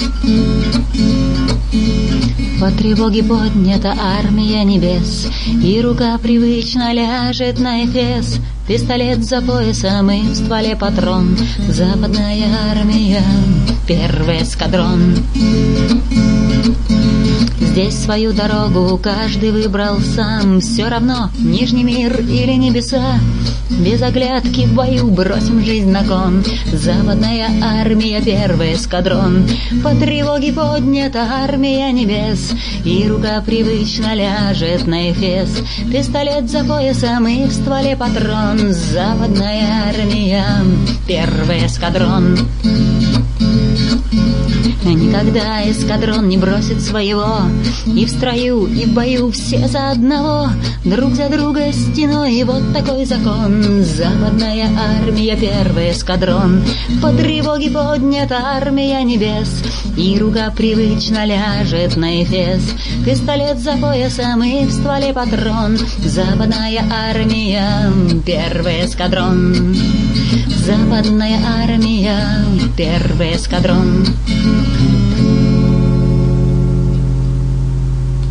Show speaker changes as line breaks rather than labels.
По тревоге поднята армия небес, и рука привычно ляжет на эфес. Пистолет за поясом и в стволе патрон. Западная армия, первый эскадрон. Здесь свою дорогу каждый выбрал сам. Все равно, Нижний мир или небеса, без оглядки в бою бросим жизнь на кон. Западная армия, первый эскадрон. По тревоге поднята армия небес, и рука привычно ляжет на эфес. Пистолет за поясом и в стволе патрон. Западная армия, первый эскадрон. Никогда эскадрон не бросит своего, и в строю, и в бою все за одного, друг за друга стеной, и вот такой закон. Западная армия, первый эскадрон. По тревоге поднята армия небес, и рука привычно ляжет на эфес. Пистолет за поясом и в стволе патрон. Западная армия, первый эскадрон. Западная армия, первый эскадрон.